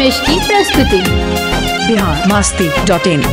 रमेश की प्रस्तुति। biharmasti.in।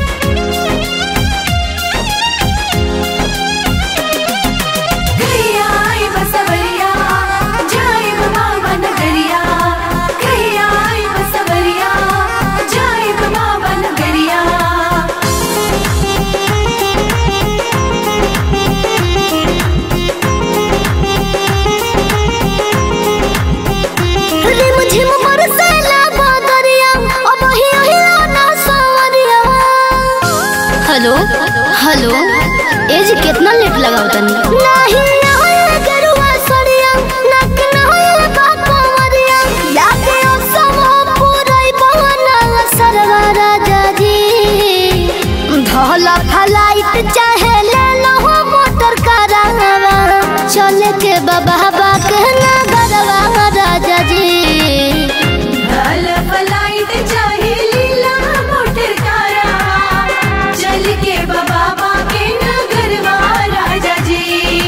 Hello hello एज कितना लेट लगाओ तनी नहीं आए गरुआ सड़िया नक नहीं बापा मरिया लागे ओ समो पुरई बहना सरवा राजा जी धोला फ्लाइट चाहे ले लो मोटर करावा चले के बाबा के ना गरवा राजा जी धोला फ्लाइट चाहे लीला मोटर करावा चल के बाबा के नगरवा राजा जी।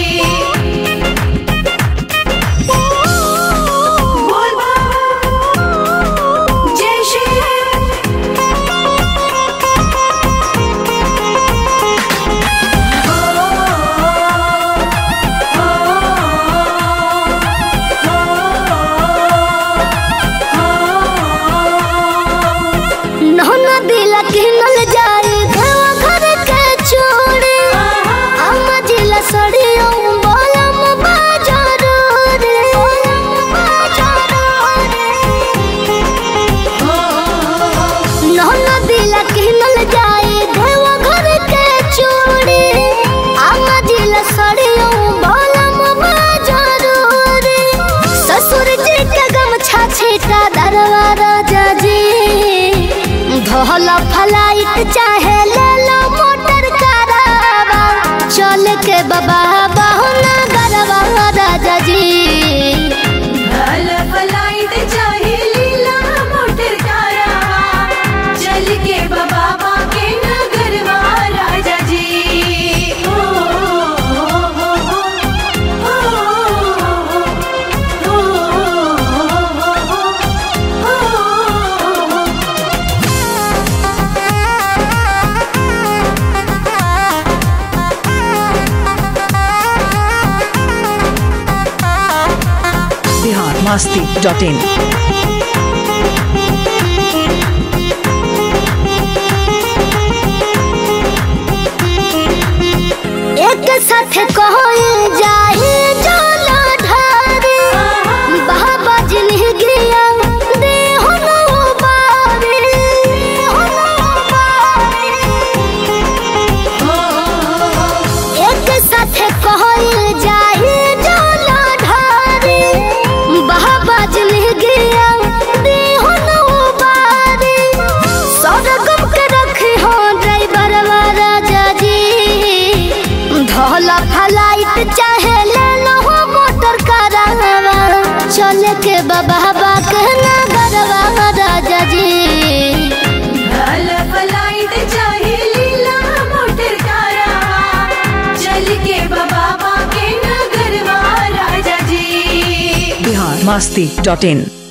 बोल जय श्री नहना दिल किनल जाए घवा घर के छोड़े अम्मा जिला सड़ियो बोलम बाजारो रे नहना दिल किनल जाए घवा घर के छोड़े अम्मा जिला सड़ियो बोलम बाजारो रे ससुर जी के गमछा छीटा दरवा राजा जी धोला फ्लाइट चाहे ले लो मोटर करावा चल के बाबा बहुना गरवा राजा जी धोला फ्लाइट चाहे लीला मोटर करावा चल के बाबा के नगरवा राजा जी। biharmasti.in। एक साथ कहल जाए जाला ढारे बाबा जिन्ह गिया दे हो बारे एक साथ कहल जाए जाला ढारे बाबा जिन्ह गिया दे हो बारे सौरगम के रखे हो ड्राइवर राजा जी धोला फ्लाइट चाहे ले लो मोटर करावा चले के बाबा के ना गरवा राजा जी धोला फ्लाइट चाहे लीला मोटर करावा चल के बाबा के नगरवा राजा जी। biharmasti.in।